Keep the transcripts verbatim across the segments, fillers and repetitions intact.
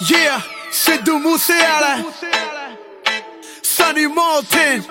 Yeah, Sidhu Moosewala, Sunny Moulton,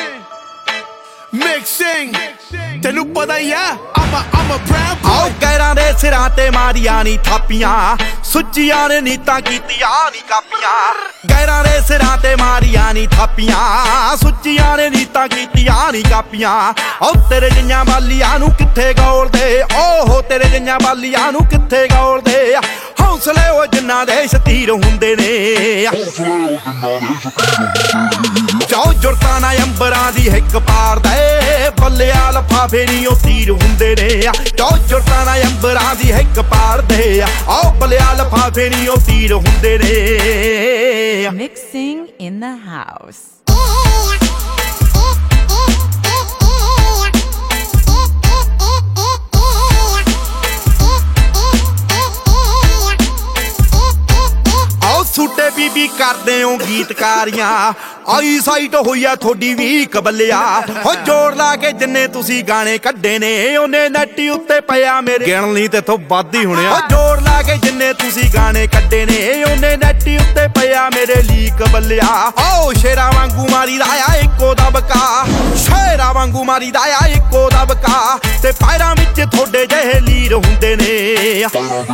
mixing. ਤੈਨੂੰ ਪਤਾ ਹੀ ਆ I'm a, I'm a brown boy। ਆਓ ਗੈਰਾਂ ਦੇ ਸਿਰਾਂ ਤੇ ਮਾਰੀਆਂ ਨੀ ਥਾਪੀਆਂ, ਸੁੱਚੀਆਂ ਨੇ ਨੀਤਾਂ ਕੀਤੀਆਂ ਨੀ ਕਾਪੀਆਂ। ਗੈਰਾਂ ਦੇ ਸਿਰਾਂ ਤੇ ਮਾਰੀਆਂ ਨੀ ਥਾਪੀਆਂ, ਸੁੱਚੀਆਂ ਨੇ ਨੀਤਾਂ ਕੀਤੀਆਂ ਨੀ ਕਾਪੀਆਂ। ਓ ਤੇਰੇ ਜਿਹੀਆਂ ਬਾਲੀਆਂ ਨੂੰ ਕਿੱਥੇ ਗੋਲਦੇ, ਓਹੋ ਤੇਰੇ ਜਿਹੀਆਂ ਬਾਲੀਆਂ ਨੂੰ ਕਿੱਥੇ ਗੋਲਦੇ। ਹੌਸਲੇ ਉਹ ਜਿੰਨਾ ਦੇ ਸ਼ਤੀਰ ਹੁੰਦੇ ਨੇ, ਜੋ ਜੁਰਤਾਂ ਨਾ ਅੰਬਰਾਂ ਦੀ ਹਿੱਕ ਪਾਰਦੇ, ਬੱਲਿਆ ਲਫਾਫੇ ਨੀ ਉਹ ਤੀਰ ਹੁੰਦੇ ਨੇ। ਜੋ ਜੁਰਤਾਂ ਨਾ ਅੰਬਰਾਂ ਦੀ ਹਿੱਕ ਪਾਰਦੇ, ਆਓ ਬੱਲਿਆ ਲਫਾਫੇ ਨੀ ਉਹ ਤੀਰ ਹੁੰਦੇ ਨੇ। Mixing in the house. ਛੁੱਟੇ ਬੀਬੀ ਕਰਦੇ ਹੋ ਗੀਤਕਾਰੀਆਂ, ਆਈ ਸਾਈਟ ਹੋਈ ਆ ਥੋਡੀ ਵੀ ਕਬਲਿਆ। ਹੋ ਜੋੜ ਲਾ ਕੇ ਜਿੰਨੇ ਤੁਸੀਂ ਗਾਣੇ ਕੱਢੇ ਨੇ, ਉਹਨੇ ਨੈਟੀ ਉੱਤੇ ਪਿਆ ਮੇਰੇ ਗਿਣ ਲਈ ਤੇ ਥੋਂ ਵੱਧ ਹੀ ਹੋਣਿਆ। ਹੋ ਜੋੜ ਲਾ ਕੇ ਜਿੰਨੇ ਤੁਸੀਂ ਗਾਣੇ ਕੱਢੇ ਨੇ, ਉਹਨੇ ਨੈਟੀ ਉੱਤੇ ਪਿਆ ਮੇਰੇ ਲਈ ਕਬਲਿਆ। ਓ ਸ਼ੇਰਾ ਵਾਂਗੂ ਮਾਰੀ ਦਾ ਆ ਇੱਕੋ ਦਬਕਾ, ਸ਼ੇਰਾ ਵਾਂਗੂ ਮਾਰੀ ਦਾ ਆ ਇੱਕੋ ਦਬਕਾ। ਤੇ ਪੈਰਾਂ ਵਿੱਚ ਥੋਡੇ ਜਿਹੇ ਲੀਰ ਹੁੰਦੇ ਨੇ,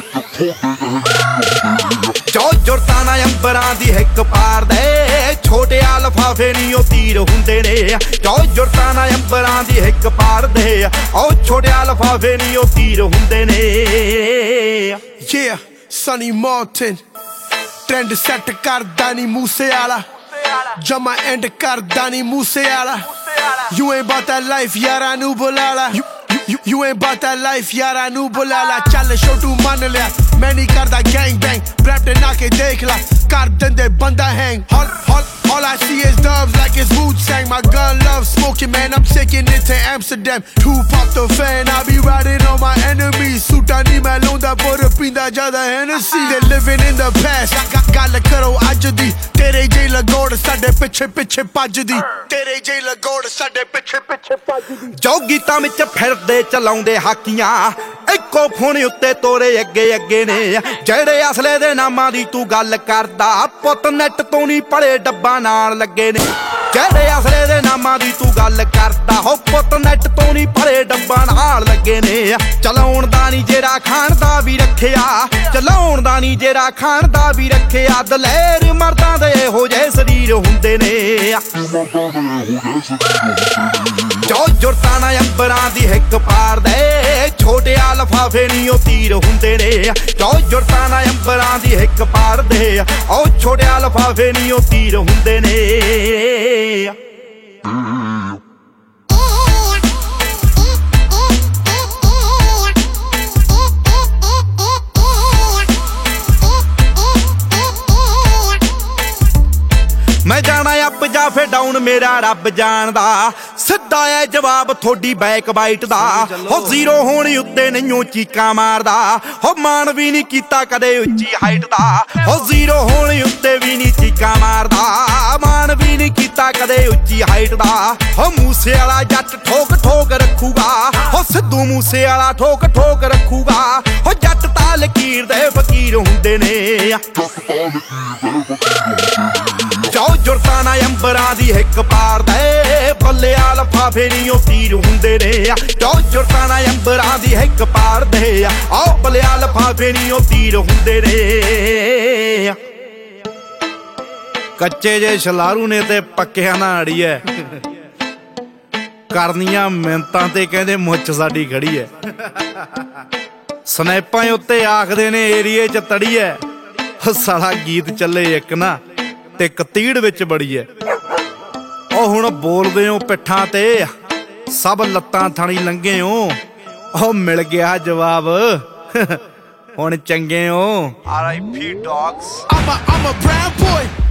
ਜੋ ਜੁਰਤਾਂ ਨਾ ਅੰਬਰਾਂ ਦੀ ਹਿੱਕ ਪਾਰਦੇ, ਛੋਟਿਆ ਲਫਾਫੇ ਨੀ ਉਹ ਤੀਰ ਹੁੰਦੇ ਨੇ। ਜੋ ਜੁਰਤਾਂ ਨਾ ਅੰਬਰਾਂ ਦੀ ਹਿੱਕ ਪਾਰਦੇ, ਉਹ ਛੋਟਿਆ ਲਫਾਫੇ ਨੀ ਉਹ ਤੀਰ ਹੁੰਦੇ ਨੇ। Yeah, Sunny Moulton, trend set ਕਰਦਾ ਨੀ ਮੂਸੇਵਾਲਾ, ਜਮਾ ਐਂਡ ਕਰਦਾ ਨੀ Moosewala. You ain't about that life, ਯਾਰਾਂ ਨੂੰ ਬੁਲਾ ਲਾ। You, you ain't about that life, ਯਾਰਾਂ ਨੂੰ ਬੁਲਾ ਲਾ। ਚੱਲ ਛੋਟੂ ਮੰਨ ਲਿਆ, ਮੈਂ ਨਹੀਂ ਕਰਦਾ ਗੈਂਗ ਬੈਂਗ, ਰੈਪ ਤੇ ਨਾ ਕੇ ਦੇਖ ਲਾ, ਕਰ ਦਿੰਦੇ ਬੰਦਾ hang. All, all, all I see is dubs like it's Wu-Tang. My gun loves smoking, man, I'm taking it to Amsterdam. Tupac the fan, I be riding on my enemies. ਸੂਟਾਂ ਨੀ ਮੈਂ ਲਾਉਂਦਾ ਪਰ ਪੀਂਦਾ ਜ਼ਿਆਦਾ Hennessy। They living in the past, ਗੱਲ ਕਰੋ ਅੱਜ ਦੀ, ਤੇਰੇ ਜਿਹੀ ਲਗੋੜ ਸਾਡੇ ਪਿੱਛੇ ਪਿੱਛੇ ਭੱਜਦੀ, ਤੇਰੇ ਜਿਹੀ ਲਗੋੜ ਸਾਡੇ ਪਿੱਛੇ ਪਿੱਛੇ ਭੱਜਦੀ। ਜੋ ਗੀਤਾਂ ਵਿੱਚ ਫਿਰਦੇ ਚਲਾਉਂਦੇ ਹਾਕੀਆਂ, ਇੱਕੋ ਫੋਨ ਉੱਤੇ ਤੋਰੇ ਅੱਗੇ ਅੱਗੇ ਨੇ। ਜਿਹੜੇ ਅਸਲੇ ਦੇ ਨਾਮਾਂ ਦੀ ਤੂੰ ਗੱਲ ਕਰਦਾ, ਪੁੱਤ ਨੈਟ ਤੋਂ ਨਹੀਂ ਪੜੇ ਡੱਬਾ ਨਾਲ ਲੱਗੇ ਨੇ। ਜਿਹੜੇ ਅਸਲੇ ਦੇ ਨਾਮਾਂ ਦੀ ਤੂੰ ਗੱਲ ਕਰਦਾ, ਹੋ ਪੁੱਤ ਨੈਟ ਤੋਂ ਨਹੀਂ ਪੜੇ ਡੱਬਾ ਨਾਲ ਲੱਗੇ ਨੇ। ਚਲਾਉਣ ਦਾ ਨੀ ਜਿਹੜਾ ਖਾਣ ਦਾ ਵੀ ਰੱਖਿਆ, ਚਲਾਉਣ ਦਾ ਨੀ ਜਿਹੜਾ ਖਾਣ ਦਾ ਵੀ ਰੱਖਿਆ। ਦਲੇਰ ਮਰਦਾਂ ਦੇ ਇਹੋ ਜਿਹੇ ਸਰੀਰ ਹੁੰਦੇ ਨੇ, ਜੋ ਜੁਰਤਾਂ ਨਾ ਅੰਬਰਾਂ ਦੀ ਹਿੱਕ ਪਾਰਦੇ, ਛੋਟਿਆ ਲਫਾਫੇ ਨੀ ਉਹ ਤੀਰ ਹੁੰਦੇ ਨੇ। ਜੋ ਜੁਰਤਾਂ ਨਾ ਅੰਬਰਾਂ ਦੀ ਹਿੱਕ ਪਾਰਦੇ, ਉਹ ਛੋਟਿਆ ਲਫਾਫੇ ਨੀ ਉਹ ਤੀਰ ਹੁੰਦੇ ਨੇ। ਮੈਂ ਜਾਣਾ ਅਪ ਜਾਂ ਫੇ ਡਾਊਨ ਮੇਰਾ ਰੱਬ ਜਾਣਦਾ, ਸਿੱਧਾ ਐ ਜਵਾਬ ਥੋਡੀ ਬੈਕ ਬਾਈਟ ਦਾ। ਹੋ ਜ਼ੀਰੋ ਹੋਣ ਉੱਤੇ ਨਹੀਂਓ ਚੀਕਾਂ ਮਾਰਦਾ, ਹੋ ਮਾਣ ਵੀ ਨਹੀਂ ਕੀਤਾ ਕਦੇ ਉੱਚੀ ਹਾਈਟ ਦਾ। ਹੋ ਜ਼ੀਰੋ ਹੋਣ ਉੱਤੇ ਵੀ ਨਹੀਂ ਚੀਕਾਂ ਮਾਰਦਾ, ਮਾਣ ਵੀ ਨਹੀਂ ਕੀਤਾ ਕਦੇ ਉੱਚੀ ਹਾਈਟ ਦਾ। ਹੋ ਮੂਸੇਵਾਲਾ ਜੱਟ ਠੋਕ ਠੋਕ ਰੱਖੂਗਾ, ਹੋ ਸਿੱਧੂ ਮੂਸੇਵਾਲਾ ਠੋਕ ਠੋਕ ਰੱਖੂਗਾ। ਹੋ ਜੱਟ ਤਾਂ ਲਕੀਰ ਦੇ ਫਕੀਰ ਹੁੰਦੇ ਨੇ, ਜੋ ਜੁਰਤਾਂ ਨਾ ਅੰਬਰਾਂ ਦੀ ਹਿੱਕ ਪਾਰਦੇ, ਬੱਲਿਆ ਲਫਾਫੇ ਨੀ ਉਹ ਤੀਰ ਹੁੰਦੇ ਨੇ। ਜੋ ਜੁਰਤਾਂ ਨਾ ਅੰਬਰਾਂ ਦੀ ਹਿੱਕ ਪਾਰਦੇ, ਆਓ ਬੱਲਿਆ ਲਫਾਫੇ ਨੀ ਉਹ ਤੀਰ ਹੁੰਦੇ ਨੇ। ਕੱਚੇ ਜੇ ਛਲਾਰੂ ਨੇ ਤੇ ਪੱਕਿਆਂ ਨਾਲ ਅੜੀਐ, ਕਰਨੀਆਂ ਮਿੰਤਾਂ ਤੇ ਕਹਿੰਦੇ ਮੁੱਛ ਸਾਡੀ ਖੜੀ ਐ। ਸਨੈਪਾਂ ਉੱਤੇ ਆਖਦੇ ਨੇ ਏਰੀਏ ਚ ਤੜੀਐ, ਸਾਲਾ ਗੀਤ ਚੱਲੇ ਇੱਕ ਨਾ ਤੇ ਕਤੀੜ ਵਿੱਚ ਬੜੀ ਐ। ਉਹ ਹੁਣ ਬੋਲਦੇ ਹੋ ਪਿੱਠਾਂ ਤੇ, ਸਭ ਲੱਤਾਂ ਥਾਣੀ ਲੰਘੇ ਹੋ। ਉਹ ਮਿਲ ਗਿਆ ਜਵਾਬ, ਹੁਣ ਚੰਗੇ ਹੋ। R I P dogs. I'm a, I'm a brown boy।